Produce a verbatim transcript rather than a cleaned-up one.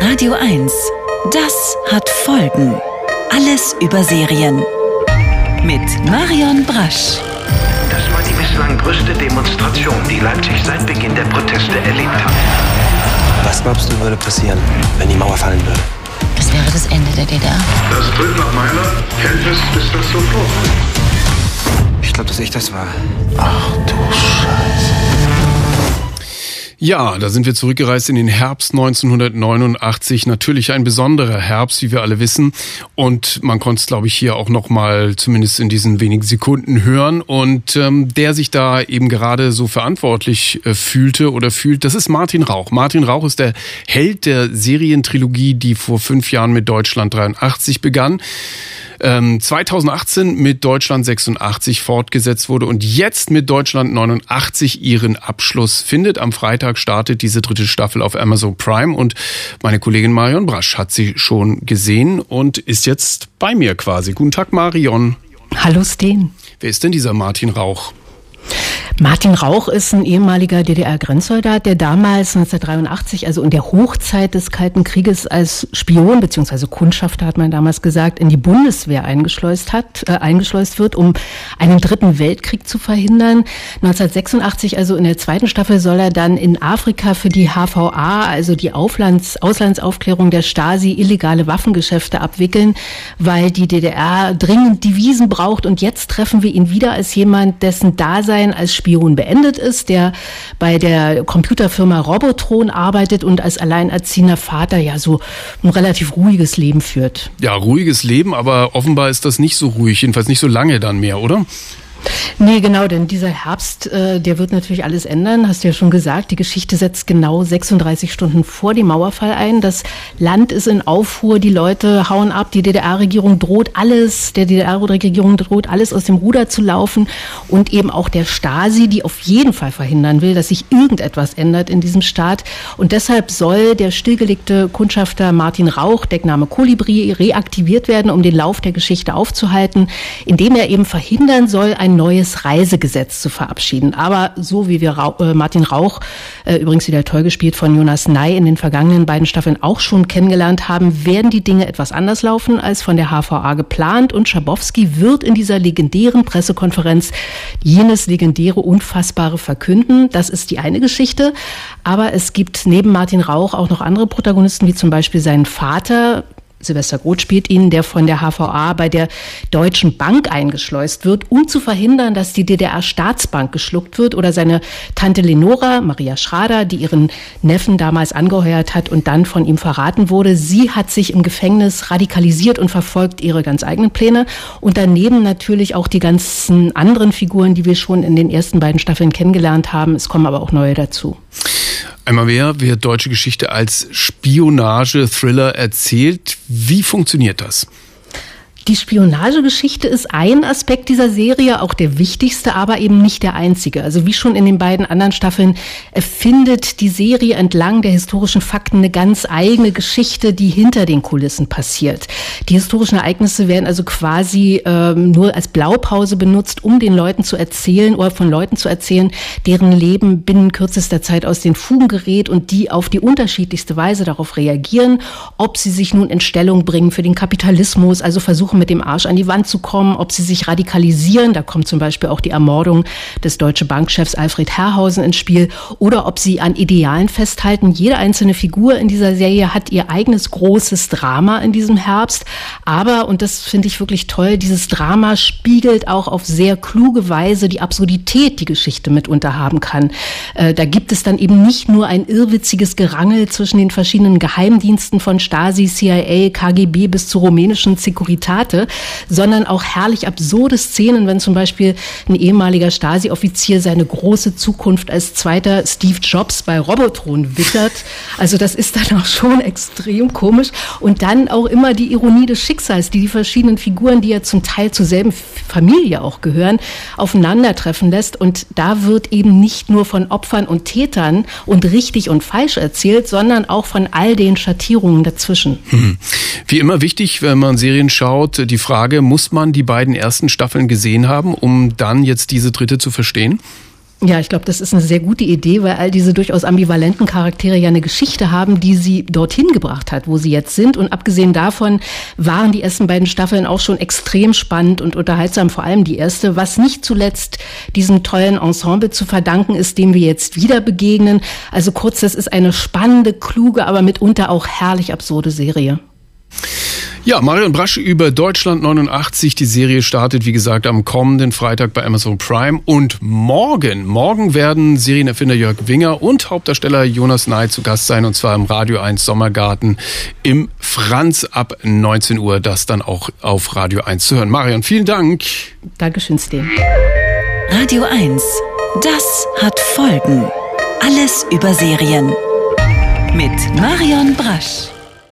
Radio eins. Das hat Folgen. Alles über Serien. Mit Marion Brasch. Das war die bislang größte Demonstration, die Leipzig seit Beginn der Proteste erlebt hat. Was glaubst du, würde passieren, wenn die Mauer fallen würde? Das wäre das Ende der D D R. Das tritt nach meiner Kenntnis ist das so vor. Ich glaube, dass ich das war. Ach du Scheiße. Ja, da sind wir zurückgereist in den Herbst neunzehnhundertneunundachtzig. Natürlich ein besonderer Herbst, wie wir alle wissen. Und man konnte es, glaube ich, hier auch noch mal zumindest in diesen wenigen Sekunden hören. Und ähm, der sich da eben gerade so verantwortlich äh, fühlte oder fühlt, das ist Martin Rauch. Martin Rauch ist der Held der Serientrilogie, die vor fünf Jahren mit Deutschland dreiundachtzig begann. zweitausendachtzehn mit Deutschland sechsundachtzig fortgesetzt wurde und jetzt mit Deutschland neunundachtzig ihren Abschluss findet. Am Freitag startet diese dritte Staffel auf Amazon Prime und meine Kollegin Marion Brasch hat sie schon gesehen und ist jetzt bei mir quasi. Guten Tag, Marion. Hallo, Sten. Wer ist denn dieser Martin Rauch? Martin Rauch ist ein ehemaliger D D R-Grenzsoldat, der damals neunzehnhundertdreiundachtzig, also in der Hochzeit des Kalten Krieges, als Spion bzw. Kundschafter, hat man damals gesagt, in die Bundeswehr eingeschleust hat, äh, eingeschleust wird, um einen dritten Weltkrieg zu verhindern. neunzehnhundertsechsundachtzig, also in der zweiten Staffel, soll er dann in Afrika für die H V A, also die Auflands-, Auslandsaufklärung der Stasi, illegale Waffengeschäfte abwickeln, weil die D D R dringend Devisen braucht. Und jetzt treffen wir ihn wieder als jemand, dessen Dasein als Spion beendet ist, der bei der Computerfirma Robotron arbeitet und als alleinerziehender Vater ja so ein relativ ruhiges Leben führt. Ja, ruhiges Leben, aber offenbar ist das nicht so ruhig, jedenfalls nicht so lange dann mehr, oder? Nee, genau, denn dieser Herbst, äh, der wird natürlich alles ändern, hast du ja schon gesagt. Die Geschichte setzt genau sechsunddreißig Stunden vor dem Mauerfall ein. Das Land ist in Aufruhr, die Leute hauen ab, die D D R-Regierung droht alles, der D D R-Regierung droht alles aus dem Ruder zu laufen und eben auch der Stasi, die auf jeden Fall verhindern will, dass sich irgendetwas ändert in diesem Staat. Und deshalb soll der stillgelegte Kundschafter Martin Rauch, Deckname Kolibri, reaktiviert werden, um den Lauf der Geschichte aufzuhalten, indem er eben verhindern soll, ein neues Reisegesetz zu verabschieden. Aber so wie wir Rauch, äh, Martin Rauch, äh, übrigens wieder toll gespielt von Jonas Ney, in den vergangenen beiden Staffeln auch schon kennengelernt haben, werden die Dinge etwas anders laufen als von der H V A geplant. Und Schabowski wird in dieser legendären Pressekonferenz jenes legendäre, unfassbare verkünden. Das ist die eine Geschichte. Aber es gibt neben Martin Rauch auch noch andere Protagonisten, wie zum Beispiel seinen Vater, Sylvester Groth spielt ihn, der von der H V A bei der Deutschen Bank eingeschleust wird, um zu verhindern, dass die D D R-Staatsbank geschluckt wird, oder seine Tante Lenora, Maria Schrader, die ihren Neffen damals angeheuert hat und dann von ihm verraten wurde. Sie hat sich im Gefängnis radikalisiert und verfolgt ihre ganz eigenen Pläne. Und daneben natürlich auch die ganzen anderen Figuren, die wir schon in den ersten beiden Staffeln kennengelernt haben. Es kommen aber auch neue dazu. Einmal mehr wird deutsche Geschichte als Spionage-Thriller erzählt. Wie funktioniert das? Die Spionagegeschichte ist ein Aspekt dieser Serie, auch der wichtigste, aber eben nicht der einzige. Also wie schon in den beiden anderen Staffeln erfindet die Serie entlang der historischen Fakten eine ganz eigene Geschichte, die hinter den Kulissen passiert. Die historischen Ereignisse werden also quasi ähm, nur als Blaupause benutzt, um den Leuten zu erzählen oder von Leuten zu erzählen, deren Leben binnen kürzester Zeit aus den Fugen gerät und die auf die unterschiedlichste Weise darauf reagieren, ob sie sich nun in Stellung bringen für den Kapitalismus, also versuchen mit dem Arsch an die Wand zu kommen, ob sie sich radikalisieren, da kommt zum Beispiel auch die Ermordung des Deutsche Bankchefs Alfred Herrhausen ins Spiel, oder ob sie an Idealen festhalten. Jede einzelne Figur in dieser Serie hat ihr eigenes großes Drama in diesem Herbst, aber, und das finde ich wirklich toll, dieses Drama spiegelt auch auf sehr kluge Weise die Absurdität, die Geschichte mitunter haben kann. Äh, da gibt es dann eben nicht nur ein irrwitziges Gerangel zwischen den verschiedenen Geheimdiensten von Stasi, C I A, K G B bis zur rumänischen Securitate, sondern auch herrlich absurde Szenen, wenn zum Beispiel ein ehemaliger Stasi-Offizier seine große Zukunft als zweiter Steve Jobs bei Robotron wittert. Also das ist dann auch schon extrem komisch. Und dann auch immer die Ironie des Schicksals, die die verschiedenen Figuren, die ja zum Teil zur selben Familie auch gehören, aufeinandertreffen lässt. Und da wird eben nicht nur von Opfern und Tätern und richtig und falsch erzählt, sondern auch von all den Schattierungen dazwischen. Hm. Wie immer wichtig, wenn man Serien schaut, die Frage, muss man die beiden ersten Staffeln gesehen haben, um dann jetzt diese dritte zu verstehen? Ja, ich glaube, das ist eine sehr gute Idee, weil all diese durchaus ambivalenten Charaktere ja eine Geschichte haben, die sie dorthin gebracht hat, wo sie jetzt sind. Und abgesehen davon waren die ersten beiden Staffeln auch schon extrem spannend und unterhaltsam, vor allem die erste, was nicht zuletzt diesem tollen Ensemble zu verdanken ist, dem wir jetzt wieder begegnen. Also kurz, das ist eine spannende, kluge, aber mitunter auch herrlich absurde Serie. Ja, Marion Brasch über Deutschland neunundachtzig. Die Serie startet, wie gesagt, am kommenden Freitag bei Amazon Prime. Und morgen, morgen werden Serienerfinder Jörg Winger und Hauptdarsteller Jonas Ney zu Gast sein. Und zwar im Radio eins Sommergarten im Franz ab neunzehn Uhr. Das dann auch auf Radio eins zu hören. Marion, vielen Dank. Dankeschön, Sten. Radio eins. Das hat Folgen. Alles über Serien. Mit Marion Brasch.